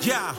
Yeah,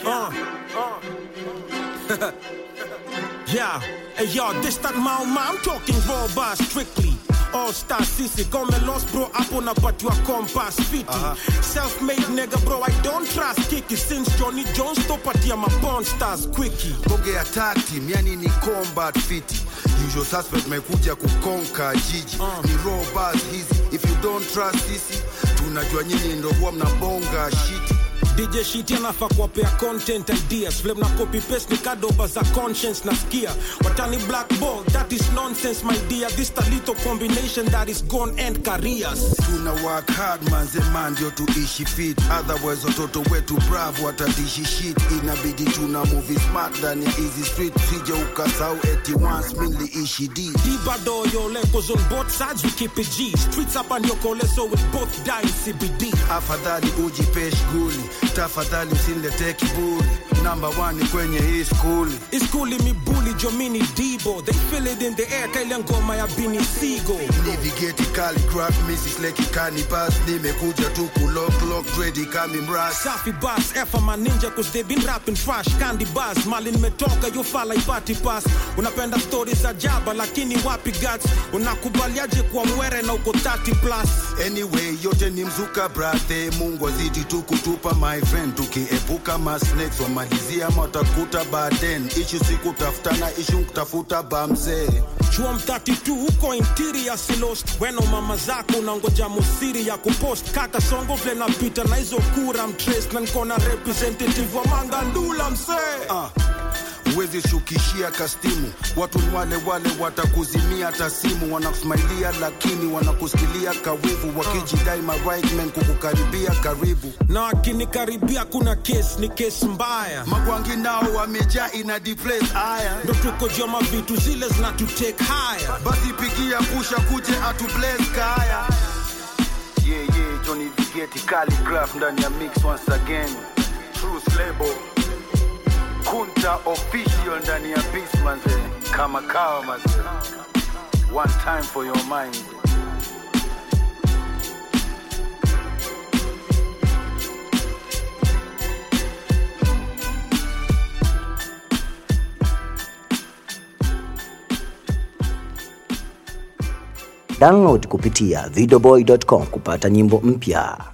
yeah, hey yo, this that Mauma, I'm talking raw bars strictly. All-star sissy, come lost bro, hapo napatiwa compass fiti. Self-made nigga bro, I don't trust Kiki. Since Johnny Jones topatia ma porn stars quickie. Bonge attack team, yani ni combat fiti. Usual suspect mekuja kukonka jiji. Ni raw bars hizi, if you don't trust sissy, tunajua nyinyi ndo huwa mnabonga shiti. DJ Shiti anafa kuwapea content ideas. Flame na copy paste ni kadoba za conscience na skia. Watani black ball, that is nonsense my dear. This a little combination that is gone end careers. Tuna work hard manze man ndio tuishi fit. Otherwise watoto wetu bravo watadishi shit. Inabidi tuna movie smart ndani ya easy street. Sije ukasau eti once minli ishi D. Dibado yo lekos on both sides we keep it G. Streets up and yokole so we both die in CBD. Afadhali ujipesh guli, tafadhali usinilete kiburi. Number 1 kwenye hii skuli. Iskuli mi bully Jomini Debo. They feel it in the air kaile ngoma ya Bini Sigo. Navigate calligraph Mrs. Leki Canibas. Nimekuja tu lock ready kami mras. Safi bass, F my ninja cause they been rapping trash. Candy bars, mali nimetoka you fall like party pass. Unapenda stories za jaba lakini wapi guts. Unakubaliaje kuwa mwere na uko 30 plus. Anyway yote ni mzuka brother. Mungu azidi tu kutupa my friend. Tukiepuka ma snakes wamalizia matakuta baden. Issue siku tafutana issue kutafuta bamze. Chuom 32 uko interior si lost. Weno mama zako unangoja musiri ya kupost. Kaka songo vle na pita na hizo kura mtrace. Na nkona representative wa Mangandula mse. Uwezi shukishia kastimu. Watu wale watakuzimia tasimu. Wanakusmailia lakini wanakusikilia kawivu. Wakijidai ma right men kukukaribia karibu. Na wakinikaribia kuna case ni case mbaya. Magwangi nao wamejaa ina deplace haya. Ndo tuko joma vitu zile zina to take higher. Basi pigia pusha kuje atu bless kaya. Yeah, Johnny Vigeti calligraph ndani ya mix once again. Truth label. Kunta official ndani ya beast manze. Kama kawa manze. One time for your mind. Download kupitia videoboy.com kupata nyimbo mpya.